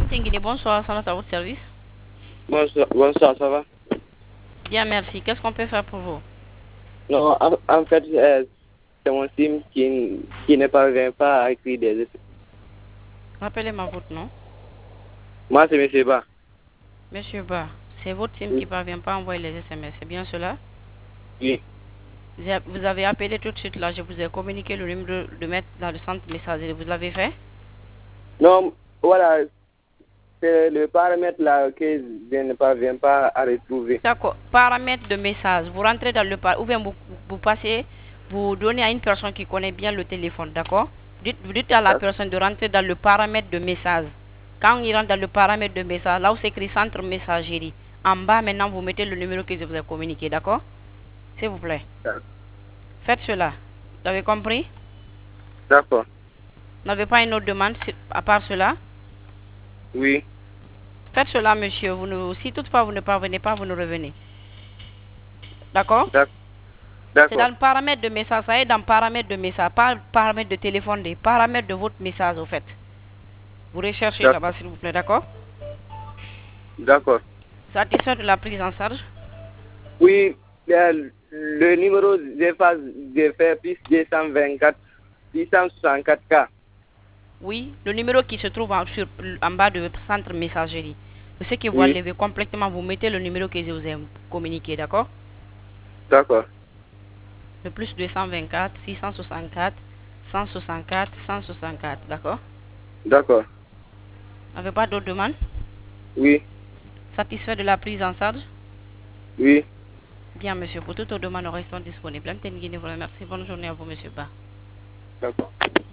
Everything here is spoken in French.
Tinguini, bonsoir, ça va à votre service? Bonsoir, ça va? Bien, merci. Qu'est-ce qu'on peut faire pour vous? Non, en fait, c'est mon SIM qui ne parvient pas à écrire des SMS. Rappelez-moi votre nom. Moi, c'est M. Ba. Monsieur Ba, c'est votre SIM qui Oui. ne parvient pas à envoyer les SMS, c'est bien cela? Oui. Vous avez appelé tout de suite là, je vous ai communiqué le numéro de mettre dans le centre messager. Vous l'avez fait? Non, voilà, c'est le paramètre là que je ne parviens pas à retrouver. D'accord. Paramètres de message. Vous rentrez dans le ou bien vous passez, vous donnez à une personne qui connaît bien le téléphone, d'accord? Vous dites à la personne de rentrer dans le paramètre de message. Quand il rentre dans le paramètre de message, là où c'est écrit centre messagerie, en bas maintenant vous mettez le numéro que je vous ai communiqué, d'accord? S'il vous plaît. Faites cela. Vous avez compris? D'accord. Vous n'avez pas une autre demande à part cela? Oui. Faites cela, monsieur. Si toutefois vous ne parvenez pas, vous nous revenez. D'accord? C'est dans D'accord. le paramètre de message, ça est dans le paramètre de message, pas le paramètre de téléphone, les paramètres de votre message, au fait. Vous recherchez là-bas, s'il vous plaît, d'accord? D'accord. Satisfait de la prise en charge? Oui, le numéro j'ai fait plus 224, 664K. Oui, le numéro qui se trouve en bas de votre centre messagerie. Ce que vous Oui. enlevez complètement, vous mettez le numéro que je vous ai communiqué, d'accord? D'accord. Le plus 224, 664, 164, 164, d'accord? D'accord. N'avez pas d'autres demandes? Oui. Satisfait de la prise en charge? Oui. Bien, monsieur, pour toutes vos demandes, nous restons disponibles. Merci. Bonne journée à vous, monsieur Ba. D'accord.